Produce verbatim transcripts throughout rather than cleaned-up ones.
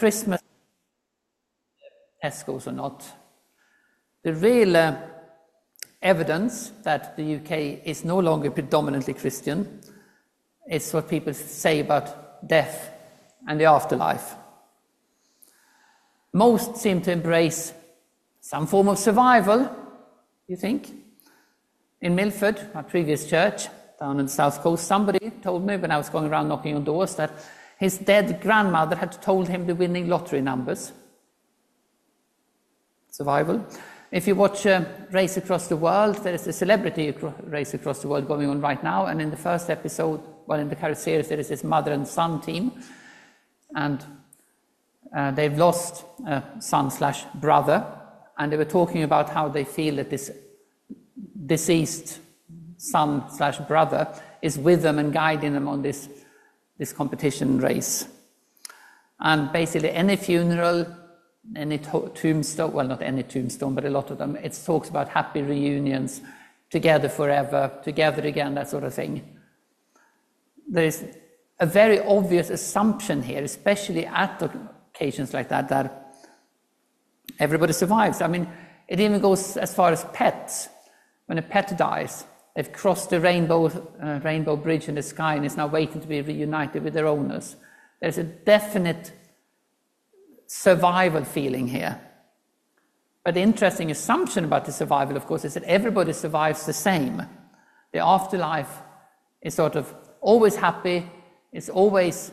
Christmas, Tesco's or not, the real uh, evidence that the U K is no longer predominantly Christian is what people say about death and the afterlife. Most seem to embrace some form of survival, you think? In Milford, my previous church, down in the south coast, somebody told me when I was going around knocking on doors that his dead grandmother had told him the winning lottery numbers. Survival. If you watch uh, Race Across the World, there is a celebrity race across the world going on right now, and in the first episode, well, in the current series, there is this mother and son team, and uh, they've lost a son slash brother, and they were talking about how they feel that this deceased son slash brother is with them and guiding them on this, this competition race. And basically any funeral, any to- tombstone, well, not any tombstone, but a lot of them, it talks about happy reunions, together forever, together again, that sort of thing. There's a very obvious assumption here, especially at occasions like that, that everybody survives. I mean, it even goes as far as pets. When a pet dies, they've crossed the rainbow, uh, rainbow bridge in the sky and is now waiting to be reunited with their owners. There's a definite survival feeling here. But the interesting assumption about the survival, of course, is that everybody survives the same. The afterlife is sort of always happy, it's always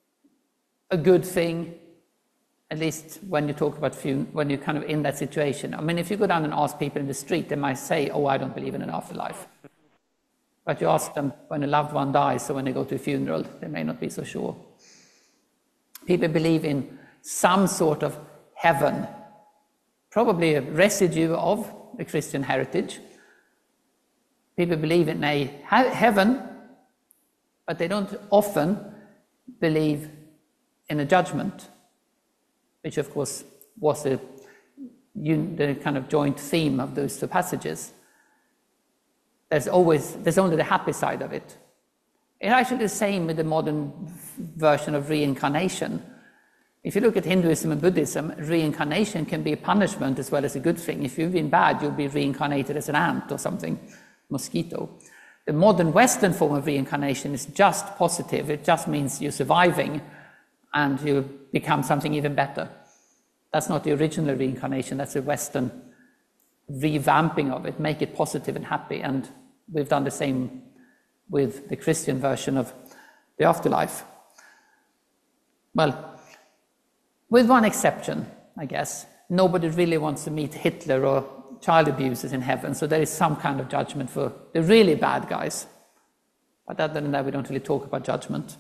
a good thing, at least when you talk about fun- when you're kind of in that situation. I mean, if you go down and ask people in the street, they might say, oh, I don't believe in an afterlife. But you ask them when a loved one dies, so when they go to a funeral, they may not be so sure. People believe in some sort of heaven, probably a residue of the Christian heritage. People believe in a he- heaven, but they don't often believe in a judgment, which of course was the, the kind of joint theme of those two passages. There's always, there's only the happy side of it. It's actually the same with the modern version of reincarnation. If you look at Hinduism and Buddhism, reincarnation can be a punishment as well as a good thing. If you've been bad, you'll be reincarnated as an ant or something, mosquito. The modern Western form of reincarnation is just positive. It just means you're surviving and you become something even better. That's not the original reincarnation, that's a Western revamping of it, make it positive and happy, and we've done the same with the Christian version of the afterlife. Well, with one exception, I guess, nobody really wants to meet Hitler or child abusers in heaven, so there is some kind of judgment for the really bad guys. But other than that, we don't really talk about judgment.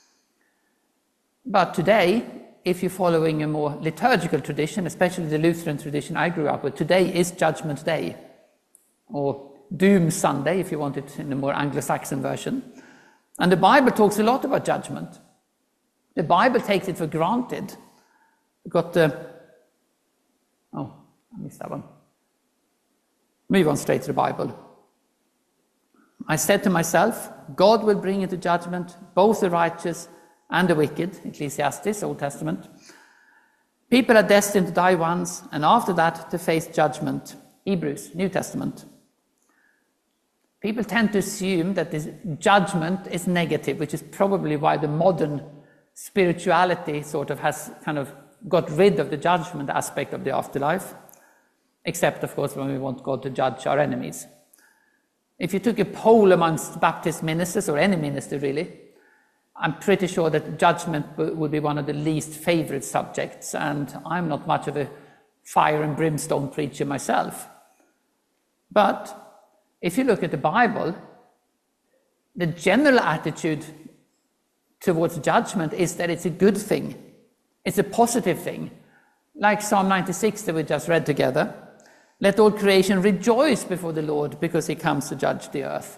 But today, if you're following a more liturgical tradition, especially the Lutheran tradition I grew up with, today is Judgment Day, or Doom Sunday, if you want it in a more Anglo-Saxon version. And the Bible talks a lot about judgment. The Bible takes it for granted. We've got the... Oh, I missed that one. Move on straight to the Bible. I said to myself, God will bring into judgment both the righteous and the wicked, Ecclesiastes, Old Testament. People are destined to die once, and after that to face judgment, Hebrews, New Testament. People tend to assume that this judgment is negative, which is probably why the modern spirituality sort of has kind of got rid of the judgment aspect of the afterlife, except, of course, when we want God to judge our enemies. If you took a poll amongst Baptist ministers, or any minister really, I'm pretty sure that judgment would be one of the least favorite subjects, and I'm not much of a fire and brimstone preacher myself. But if you look at the Bible, the general attitude towards judgment is that it's a good thing. It's a positive thing. Like Psalm ninety-six that we just read together. Let all creation rejoice before the Lord because he comes to judge the earth.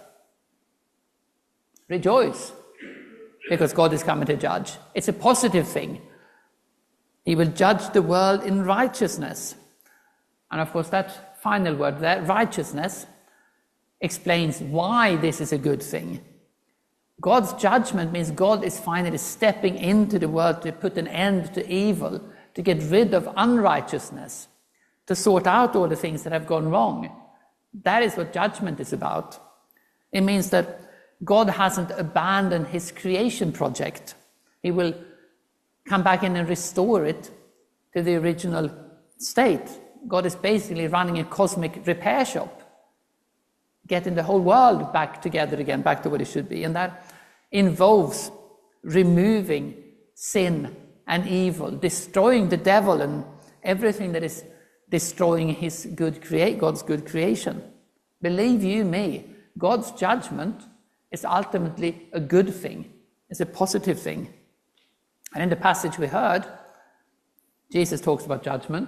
Rejoice. Because God is coming to judge. It's a positive thing. He will judge the world in righteousness. And of course that final word there, righteousness, explains why this is a good thing. God's judgment means God is finally stepping into the world to put an end to evil, to get rid of unrighteousness, to sort out all the things that have gone wrong. That is what judgment is about. It means that God hasn't abandoned his creation project. He will come back in and restore it to the original state. God is basically running a cosmic repair shop, getting the whole world back together again, back to what it should be. And that involves removing sin and evil, destroying the devil and everything that is destroying his good crea- God's good creation. Believe you me, God's judgment is ultimately a good thing. It's a positive thing. And in the passage we heard, Jesus talks about judgment,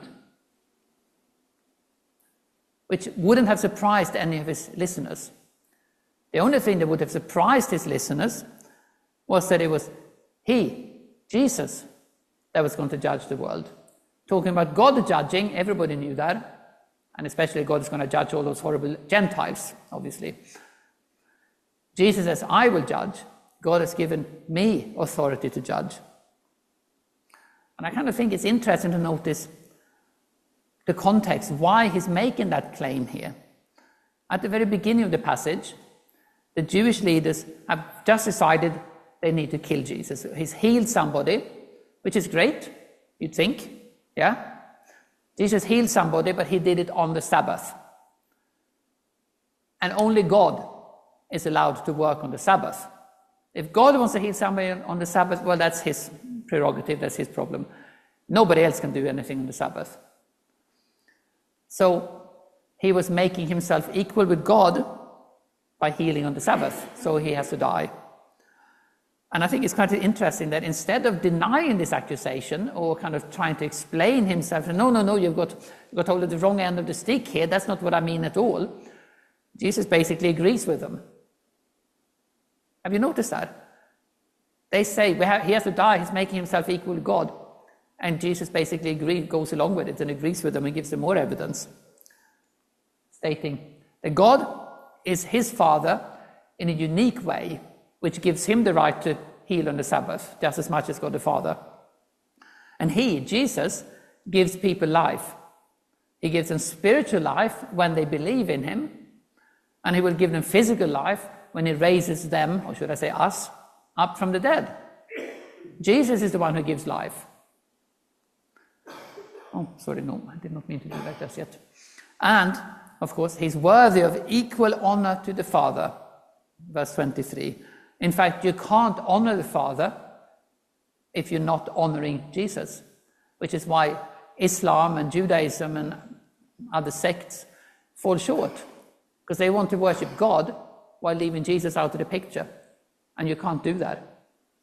which wouldn't have surprised any of his listeners. The only thing that would have surprised his listeners was that it was he, Jesus, that was going to judge the world. Talking about God judging, everybody knew that, and especially God is going to judge all those horrible Gentiles, obviously. Jesus says, I will judge. God has given me authority to judge. And I kind of think it's interesting to notice the context, why he's making that claim here. At the very beginning of the passage, the Jewish leaders have just decided they need to kill Jesus. He's healed somebody, which is great, you'd think, yeah? Jesus healed somebody, but he did it on the Sabbath. And only God is allowed to work on the Sabbath. If God wants to heal somebody on the Sabbath, well, that's his prerogative, that's his problem. Nobody else can do anything on the Sabbath. So he was making himself equal with God by healing on the Sabbath, so he has to die. And I think it's kind of interesting that instead of denying this accusation or kind of trying to explain himself, no, no, no, you've got, you've got hold of the wrong end of the stick here, that's not what I mean at all, Jesus basically agrees with them. Have you noticed that? They say we have, he has to die, he's making himself equal to God. And Jesus basically agrees, goes along with it and agrees with them and gives them more evidence, stating that God is his Father in a unique way, which gives him the right to heal on the Sabbath, just as much as God the Father. And he, Jesus, gives people life. He gives them spiritual life when they believe in him, and he will give them physical life when he raises them, or should I say us, up from the dead. Jesus is the one who gives life. Oh, sorry, no, I did not mean to do that just yet. And, of course, he's worthy of equal honor to the Father, verse twenty-three. In fact, you can't honor the Father if you're not honoring Jesus, which is why Islam and Judaism and other sects fall short, because they want to worship God while leaving Jesus out of the picture, and you can't do that.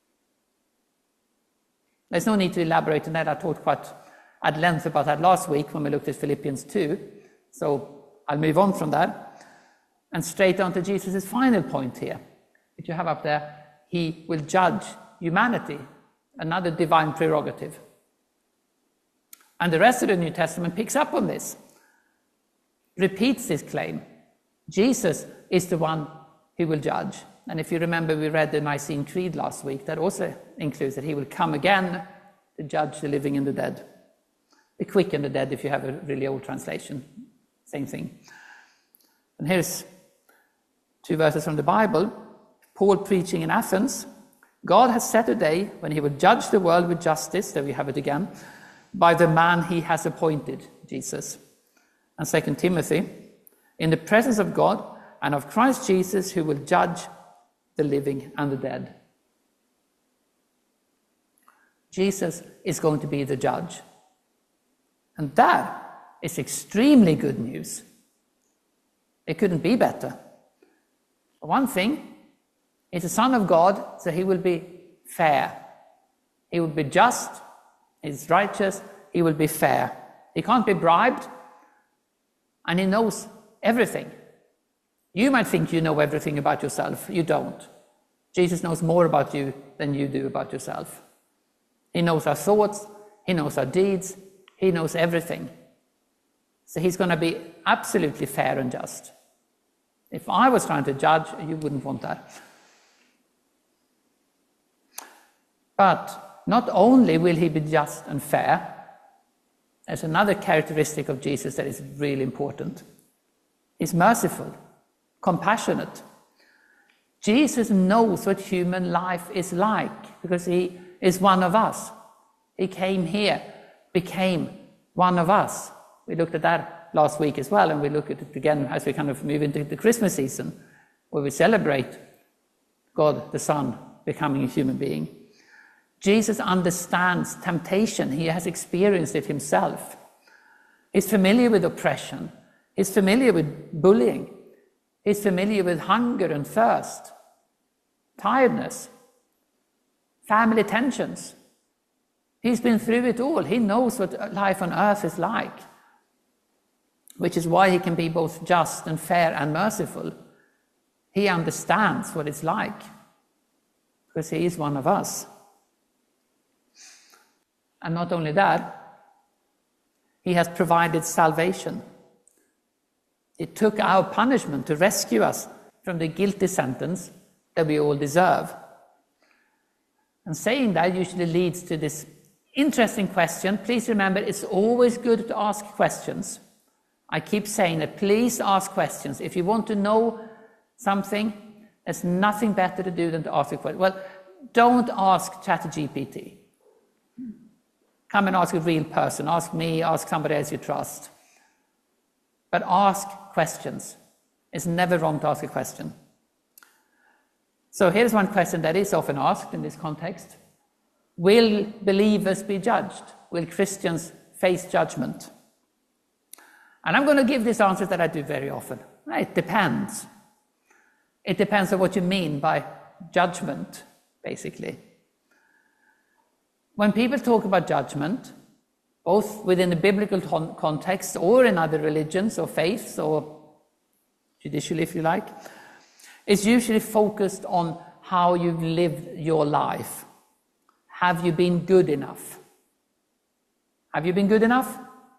There's no need to elaborate on that. I talked quite at length about that last week when we looked at Philippians two, so I'll move on from that and straight on to Jesus' final point here, which you have up there. He will judge humanity, another divine prerogative. And the rest of the New Testament picks up on this, repeats this claim. Jesus is the one who will judge. And if you remember, we read the Nicene Creed last week. That also includes that he will come again to judge the living and the dead. The quick and the dead, if you have a really old translation. Same thing. And here's two verses from the Bible. Paul preaching in Athens. God has set a day when he will judge the world with justice, there we have it again, by the man he has appointed, Jesus. And Second Timothy, in the presence of God and of Christ Jesus, who will judge the living and the dead. Jesus is going to be the judge. And that is extremely good news. It couldn't be better. For one thing, he's the Son of God, so he will be fair. He will be just, he's righteous, he will be fair. He can't be bribed, and he knows everything. You might think you know everything about yourself. You don't. Jesus knows more about you than you do about yourself. He knows our thoughts, he knows our deeds, he knows everything. So he's going to be absolutely fair and just. If I was trying to judge, you wouldn't want that. But not only will he be just and fair, there's another characteristic of Jesus that is really important. He's merciful, compassionate. Jesus knows what human life is like because he is one of us. He came here, became one of us. We looked at that last week as well, and we look at it again as we kind of move into the Christmas season, where we celebrate God the Son becoming a human being. Jesus understands temptation. He has experienced it himself. He's familiar with oppression. He's familiar with bullying. He's familiar with hunger and thirst, tiredness, family tensions. He's been through it all. He knows what life on earth is like, which is why he can be both just and fair and merciful. He understands what it's like because he is one of us. And not only that, he has provided salvation. He took our punishment to rescue us from the guilty sentence that we all deserve. And saying that usually leads to this interesting question. Please remember, it's always good to ask questions. I keep saying that, please ask questions. If you want to know something, there's nothing better to do than to ask a question. Well, don't ask ChatGPT. Come and ask a real person. Ask me, ask somebody else you trust. But ask questions. It's never wrong to ask a question. So here's one question that is often asked in this context. Will believers be judged? Will Christians face judgment? And I'm going to give this answer that I do very often. It depends. It depends on what you mean by judgment, basically. When people talk about judgment, both within the biblical con- context or in other religions or faiths or judicially, if you like, it's usually focused on how you've lived your life. Have you been good enough? Have you been good enough?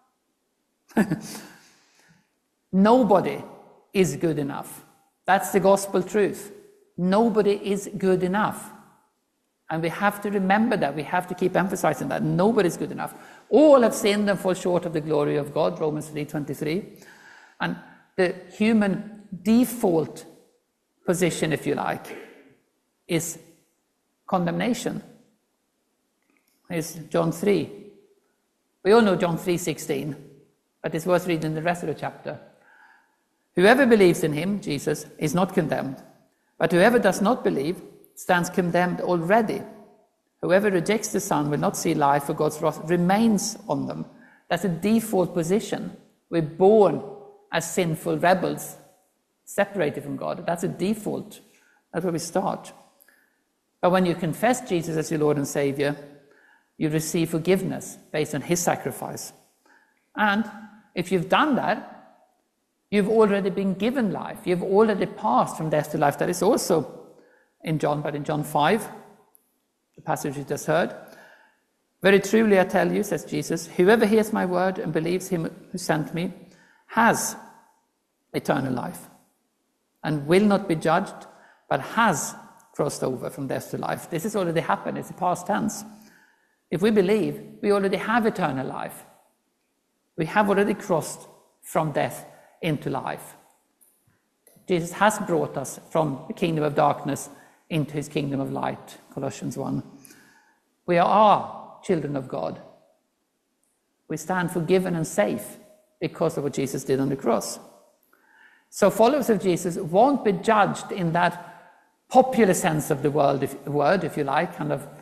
Nobody is good enough. That's the gospel truth. Nobody is good enough. And we have to remember that. We have to keep emphasizing that. Nobody is good enough. All have sinned and fall short of the glory of God, Romans three twenty-three. And the human default position, if you like, is condemnation. It's John three. We all know John three sixteen, but it's worth reading the rest of the chapter. Whoever believes in him, Jesus, is not condemned. But whoever does not believe stands condemned already. Whoever rejects the Son will not see life, for God's wrath remains on them. That's a default position. We're born as sinful rebels, separated from God. That's a default. That's where we start. But when you confess Jesus as your Lord and Savior, you receive forgiveness based on his sacrifice. And if you've done that, you've already been given life. You've already passed from death to life. That is also in John, but in John five, the passage you just heard. Very truly I tell you, says Jesus, whoever hears my word and believes him who sent me has eternal life and will not be judged, but has crossed over from death to life. This has already happened. It's the past tense. If we believe, we already have eternal life. We have already crossed from death into life. Jesus has brought us from the kingdom of darkness into his kingdom of light, Colossians one. We are children of God. We stand forgiven and safe because of what Jesus did on the cross. So followers of Jesus won't be judged in that popular sense of the word, if, word, if you like, kind of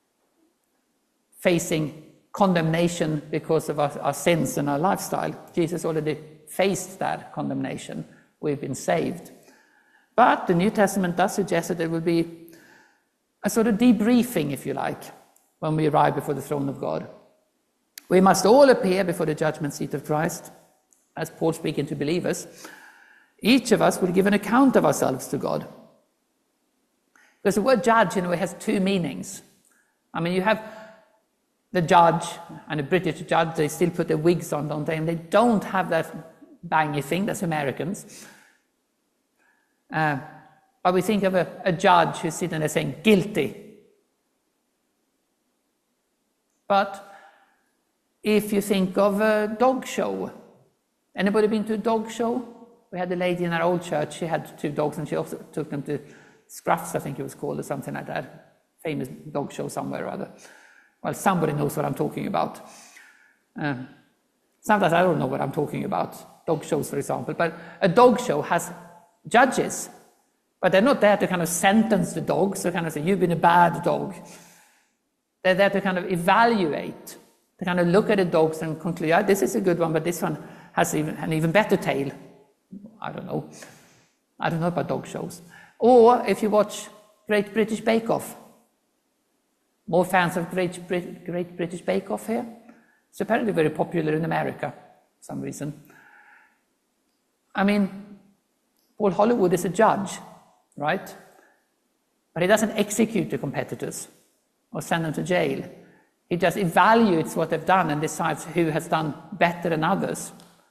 facing condemnation because of our, our sins and our lifestyle. Jesus already faced that condemnation. We've been saved. But the New Testament does suggest that there will be a sort of debriefing, if you like, when we arrive before the throne of God. We must all appear before the judgment seat of Christ, as Paul speaking to believers. Each of us will give an account of ourselves to God. Because the word judge, in a way, has two meanings. I mean, you have the judge and a British judge, they still put their wigs on, don't they? And they don't have that bangy thing, that's Americans. Uh, but we think of a, a judge who's sitting there saying, guilty. But if you think of a dog show, anybody been to a dog show? We had a lady in our old church, she had two dogs and she also took them to Scruffs, I think it was called, or something like that. Famous dog show somewhere or other. Well, somebody knows what I'm talking about. Um, sometimes I don't know what I'm talking about, dog shows for example, but a dog show has judges, but they're not there to kind of sentence the dogs, so kind of say, you've been a bad dog. They're there to kind of evaluate, to kind of look at the dogs and conclude, yeah, this is a good one, but this one has even, an even better tail. I don't know. I don't know about dog shows. Or if you watch Great British Bake Off. More fans of Great, Brit Great British Bake Off here? It's apparently very popular in America, for some reason. I mean, Paul Hollywood is a judge, right? But he doesn't execute the competitors or send them to jail. He just evaluates what they've done and decides who has done better than others.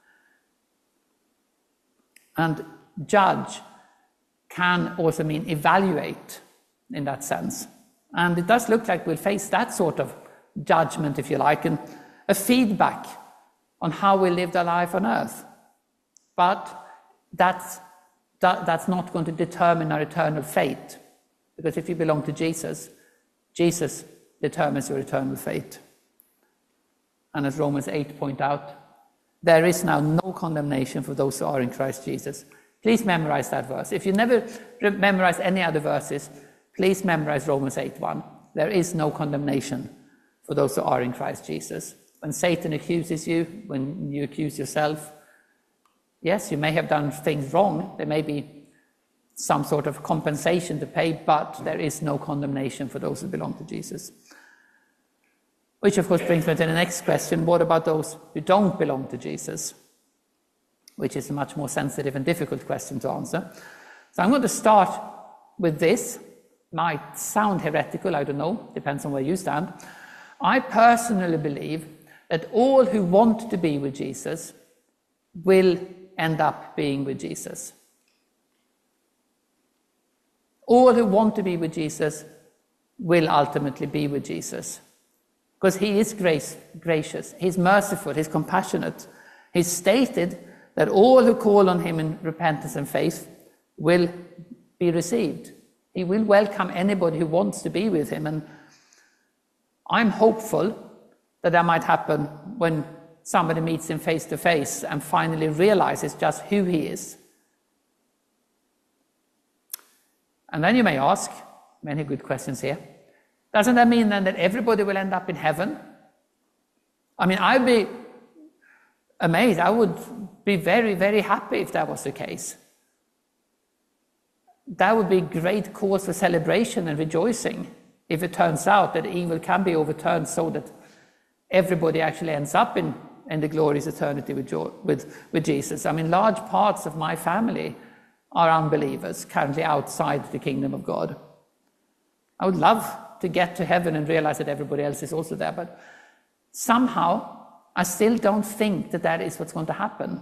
And judge can also mean evaluate in that sense. And it does look like we'll face that sort of judgment, if you like, and a feedback on how we lived our life on earth. But that's, that, that's not going to determine our eternal fate. Because if you belong to Jesus, Jesus determines your eternal fate. And as Romans eight point out, there is now no condemnation for those who are in Christ Jesus. Please memorize that verse. If you never memorize any other verses, please memorize Romans eight one. There is no condemnation for those who are in Christ Jesus. When Satan accuses you, when you accuse yourself, yes, you may have done things wrong. There may be some sort of compensation to pay, but there is no condemnation for those who belong to Jesus. Which, of course, brings me to the next question. What about those who don't belong to Jesus? Which is a much more sensitive and difficult question to answer. So I'm going to start with this. Might sound heretical, I don't know, depends on where you stand. I personally believe that all who want to be with Jesus will end up being with Jesus. All who want to be with Jesus will ultimately be with Jesus. Because he is grace, gracious, he's merciful, he's compassionate. He's stated that all who call on him in repentance and faith will be received. He will welcome anybody who wants to be with him. And I'm hopeful that that might happen when somebody meets him face to face and finally realizes just who he is. And then you may ask, many good questions here, doesn't that mean then that everybody will end up in heaven? I mean, I'd be amazed. I would be very, very happy if that was the case. That would be great cause for celebration and rejoicing if it turns out that evil can be overturned so that everybody actually ends up in, in the glorious eternity with, with, with Jesus. I mean, large parts of my family are unbelievers, currently outside the kingdom of God. I would love to get to heaven and realize that everybody else is also there, but somehow I still don't think that that is what's going to happen.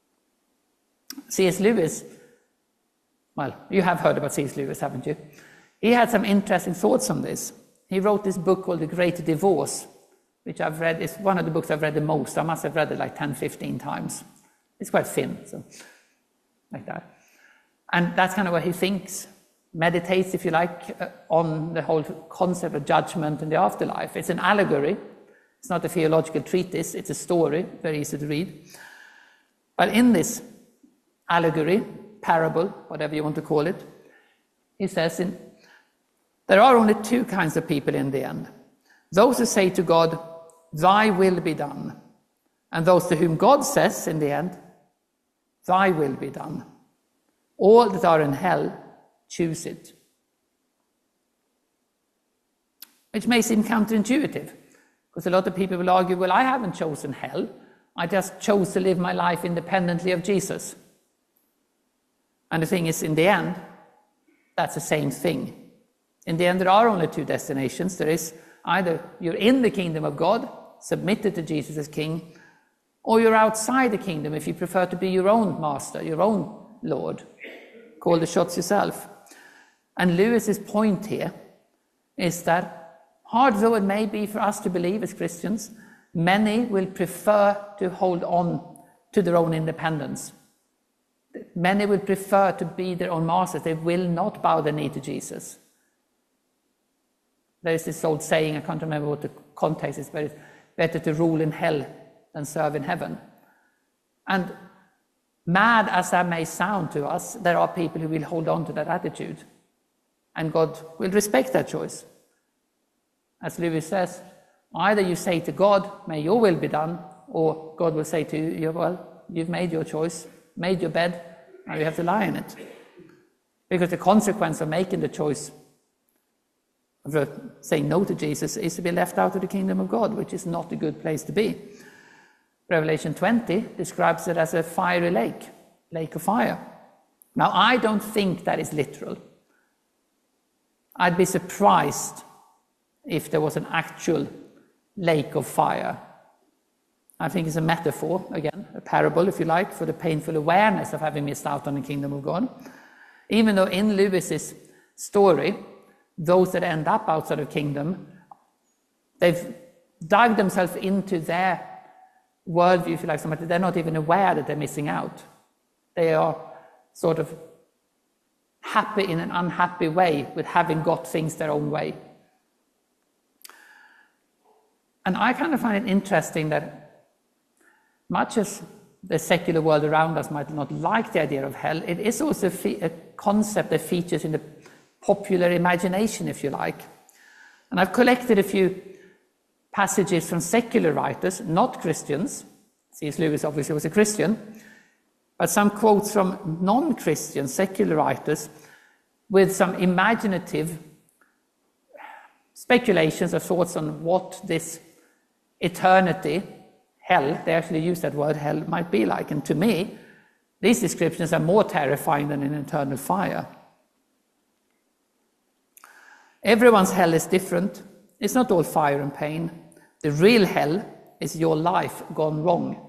C S Lewis, well, you have heard about C S Lewis, haven't you? He had some interesting thoughts on this. He wrote this book called The Great Divorce, which I've read. It's one of the books I've read the most. I must have read it like ten, fifteen times. It's quite thin, so like that. And that's kind of what he thinks, meditates, if you like, uh, on the whole concept of judgment and the afterlife. It's an allegory. It's not a theological treatise. It's a story, very easy to read. But in this allegory, parable, whatever you want to call it, he says in, there are only two kinds of people in the end. Those who say to God, thy will be done. And those to whom God says in the end, thy will be done. All that are in hell choose it. Which may seem counterintuitive, because a lot of people will argue, well, I haven't chosen hell. I just chose to live my life independently of Jesus. And the thing is, in the end, that's the same thing. In the end, there are only two destinations. There is either you're in the kingdom of God, submitted to Jesus as king, or you're outside the kingdom if you prefer to be your own master, your own Lord. Call the shots yourself. And Lewis's point here is that hard though it may be for us to believe as Christians, many will prefer to hold on to their own independence. Many will prefer to be their own masters. They will not bow their knee to Jesus. There is this old saying, I can't remember what the context is, but it's better to rule in hell than serve in heaven. And mad as that may sound to us, there are people who will hold on to that attitude. And God will respect that choice. As Lewis says, either you say to God, may your will be done, or God will say to you, well, you've made your choice, made your bed, now you have to lie in it. Because the consequence of making the choice of saying no to Jesus is to be left out of the kingdom of God, which is not a good place to be. Revelation twenty describes it as a fiery lake, lake of fire. Now, I don't think that is literal. I'd be surprised if there was an actual lake of fire. I think it's a metaphor, again, a parable, if you like, for the painful awareness of having missed out on the kingdom of God. Even though in Lewis's story, those that end up outside of kingdom, they've dug themselves into their worldview, if you like, so much that they're not even aware that they're missing out. They are sort of happy in an unhappy way with having got things their own way. And I kind of find it interesting that much as the secular world around us might not like the idea of hell, it is also a concept that features in the popular imagination, if you like. And I've collected a few passages from secular writers, not Christians. C S Lewis obviously was a Christian, but some quotes from non-Christian secular writers with some imaginative speculations or thoughts on what this eternity, hell, they actually use that word, hell, might be like. And to me, these descriptions are more terrifying than an eternal fire. Everyone's hell is different. It's not all fire and pain. The real hell is your life gone wrong.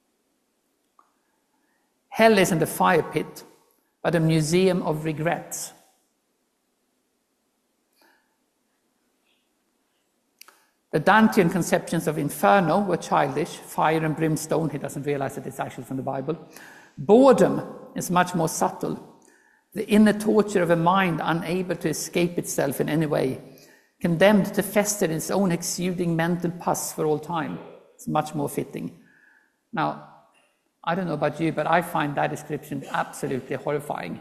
Hell isn't a fire pit, but a museum of regrets. The Dantean conceptions of inferno were childish, fire and brimstone. He doesn't realize that it's actually from the Bible. Boredom is much more subtle. The inner torture of a mind unable to escape itself in any way, condemned to fester in its own exuding mental pus for all time. It's much more fitting. Now, I don't know about you, but I find that description absolutely horrifying.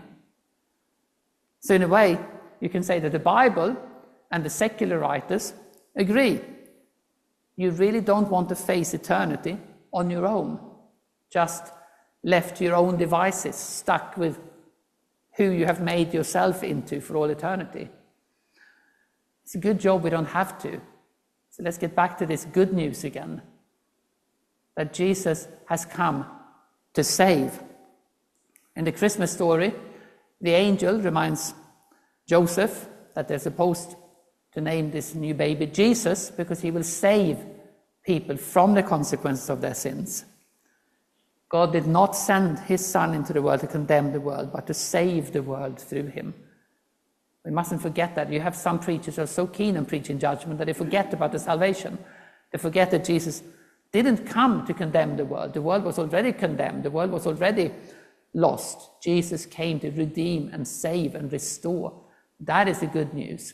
So in a way, you can say that the Bible and the secular writers agree. You really don't want to face eternity on your own, just left to your own devices, stuck with who you have made yourself into for all eternity. It's a good job we don't have to. So let's get back to this good news again, that Jesus has come to save. In the Christmas story, the angel reminds Joseph that they're supposed to name this new baby Jesus because he will save people from the consequences of their sins. God did not send his son into the world to condemn the world, but to save the world through him. We mustn't forget that. You have some preachers who are so keen on preaching judgment that they forget about the salvation. They forget that Jesus didn't come to condemn the world. The world was already condemned. The world was already lost. Jesus came to redeem and save and restore. That is the good news.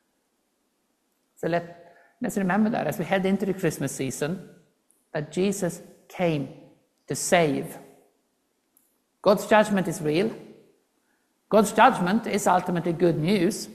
So let, let's remember that as we head into the Christmas season, that Jesus came to save. God's judgment is real. God's judgment is ultimately good news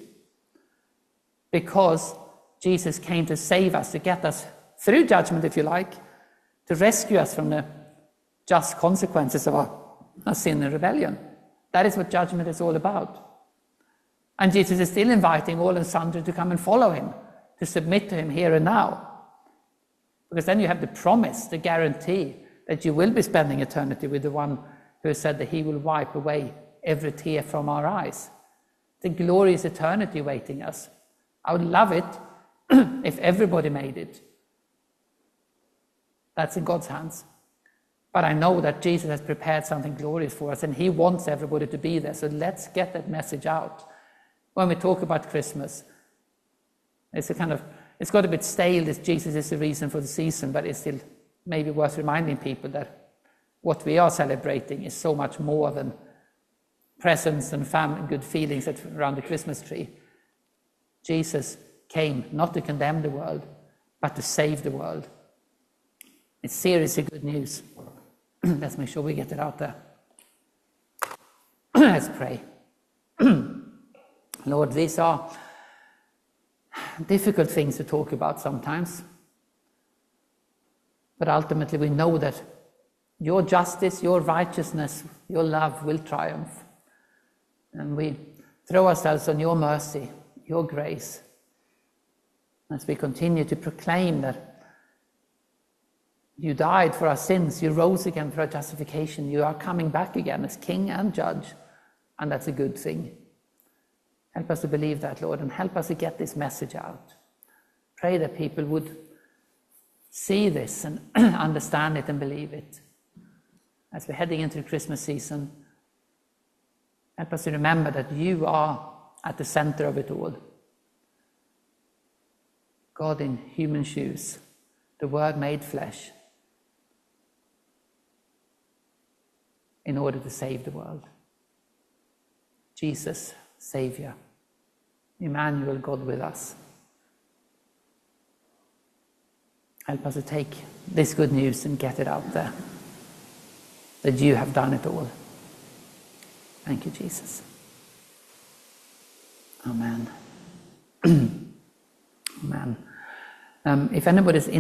because Jesus came to save us, to get us through judgment, if you like, to rescue us from the just consequences of our, our sin and rebellion. That is what judgment is all about. And Jesus is still inviting all and sundry to come and follow him, to submit to him here and now. Because then you have the promise, the guarantee that you will be spending eternity with the one who has said that he will wipe away every tear from our eyes. The glorious eternity waiting us. I would love it if everybody made it. That's in God's hands. But I know that Jesus has prepared something glorious for us and he wants everybody to be there. So let's get that message out. When we talk about Christmas, it's a kind of it's got a bit stale that Jesus is the reason for the season, but it's still maybe worth reminding people that what we are celebrating is so much more than presents and fam- good feelings at, around the Christmas tree. Jesus came not to condemn the world, but to save the world. It's seriously good news. Let's make sure we get it out there. Let's pray. Lord, these are difficult things to talk about sometimes. But ultimately we know that your justice, your righteousness, your love will triumph. And we throw ourselves on your mercy, your grace, as we continue to proclaim that you died for our sins, you rose again for our justification, you are coming back again as King and Judge, and that's a good thing. Help us to believe that, Lord, and help us to get this message out. Pray that people would see this and understand it and believe it. As we're heading into the Christmas season, help us to remember that you are at the center of it all. God in human shoes, the Word made flesh, in order to save the world. Jesus, Savior, Emmanuel, God with us. Help us to take this good news and get it out there, that you have done it all. Thank you, Jesus. Amen. Amen. Um, if anybody's in